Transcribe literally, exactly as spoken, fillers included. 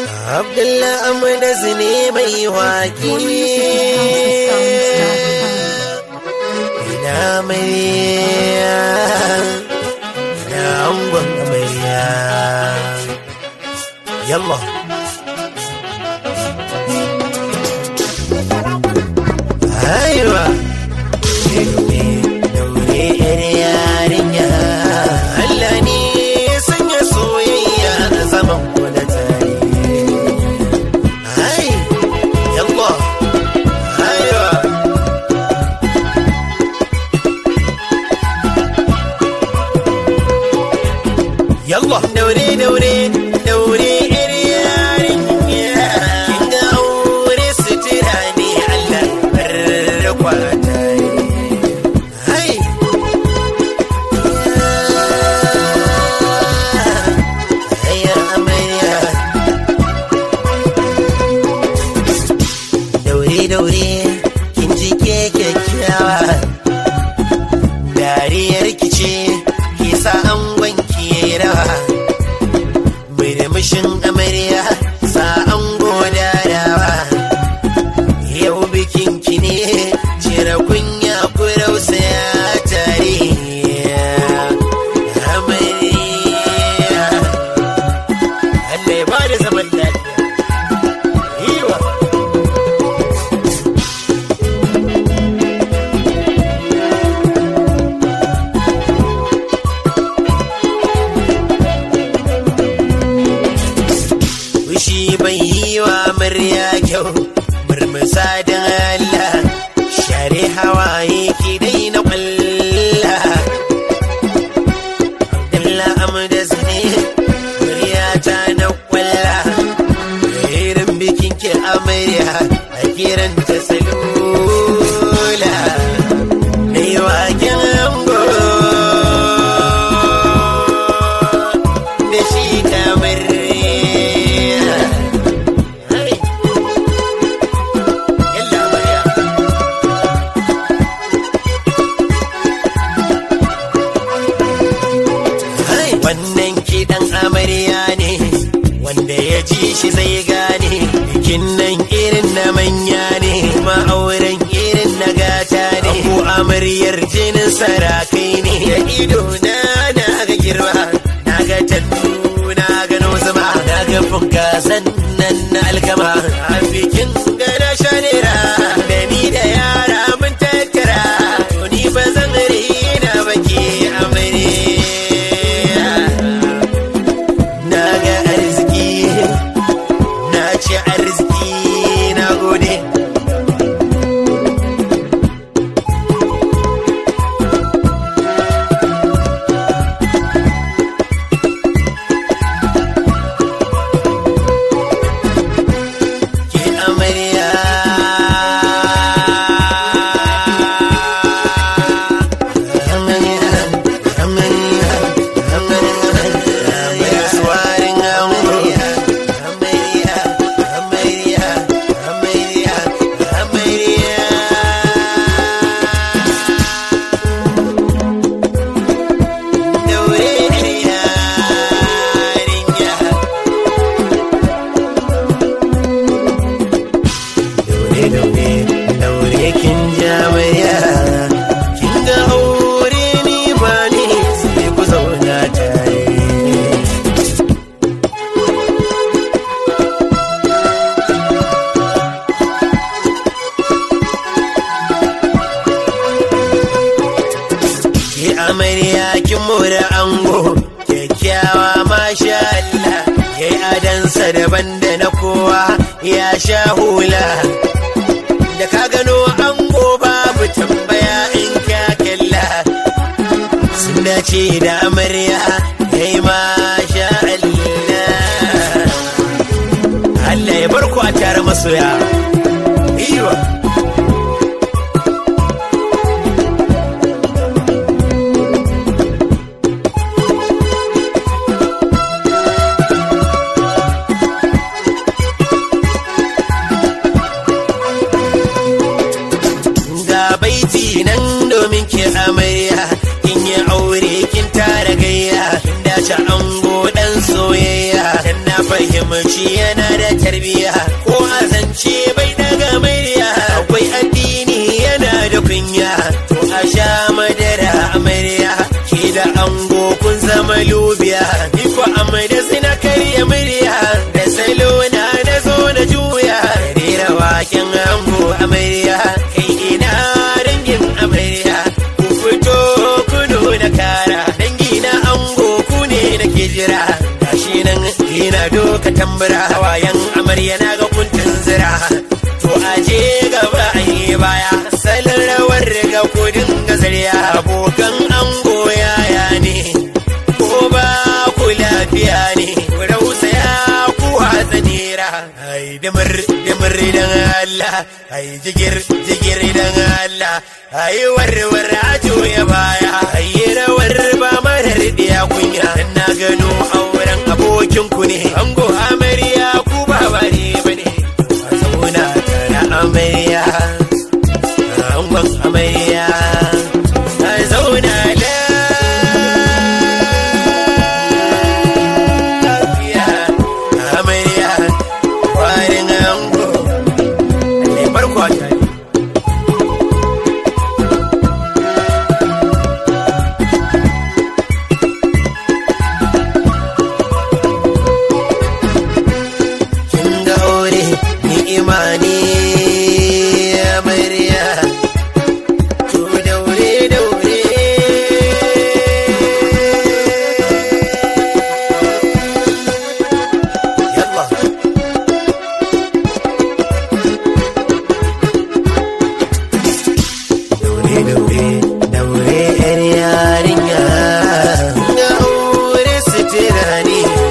Abdullah Amdas ne mai waƙi. Ina amarya, ina angon amarya. Yalla. Aiwa. Daure, daure yar yarinya. Allah ne sanya soyayya a zaman ku da tare. Ai, yalla. Aiwa. Yalla. Daure, daure, daure yar yarinya. Kin ga aure sutura ne Allah bar kwata. Hai. Ayya amarya. Daure, daure, kin ji ke kyakkyawa. Dariyar ki ce ke sa angon ki yayi rawa. Murmushin amarya sa ango darawa. Yau bikin ki ne cire kunya ku rausaya tare. Amarya Allah ya bada zaman lafiya. Yiwa. Fushi bai yi wa amarya kyau, murmusa don Allah, share hawaye ki daina kwalla. Abdullah Amdas ne murya ta na kwalla, irin bikin ki amarya a kiran ta salula. Mai waken ango da shi ta amarya. Hai. Yalla amarya. Hai. Wannan kiɗan amarya ne wanda ya ji shi zai gane bikin nan irin na manya ne ma'auren irin na gata ne ko amaryar jinin sarakai ne da ido na na ga girma na ga tantu na gano zuma na ga funkasan nan na alkama a bikin gana shanera da ni da yara mun tattara to ni ba zan rina baki amarya. Na ga arziki na ci arziki na gode. Ke amarya amarya amarya amarya swarin amarya amarya amarya amarya amarya. Daure yarinya. Daure, daure, daure kin ja amarya. Kin ga aure ni ba ni sai ku zauna tare. Ke amarya kin more ango kyakkyawa masha Allah, yayi adansa daban da na kowa ya sha hula. Da ka gano ango babu tambaya in ka kalla, sun dace da amarya yayi masha Allah. Allah ya bar ku a tare masoya. Iwa. Ga baiti nan domin ki amarya, kin yi aure kin tara gayya, kin dace ango dan soyayya, dan na fahimci yana da tarbiya ko azance bai daga murya akwai addini yana da kunya to a sha madara amarya ke da ango kun zama lubiya ni ko amada suna karya murya da salo na na zo na juya rera waken ango amarya kai ina dangin amarya ku fito ku nuna kara dangi na ango ku ne nake jira gashi nan ina doka tambura wayan amarya na ga kuntun zira to aje gaba ayi baya salon rawar riga ku dinga zariya abokan ango yaya ne ko ba ku lafiya ne ku rausaya ku hatsa nera ai dimir dimir dan Allah ai jigir jigir dan Allah ai warwar ajo ya baya ai rawar ba marar diya kunya dan na gano auren abokin ku ne ango amarya ku ba bare bane a zauna tare amarya angon amarya a zauna lafiya amarya warin ango ne farko ta imani amarya to daure daure yalla daure daure daure yar yarinya daure sitirani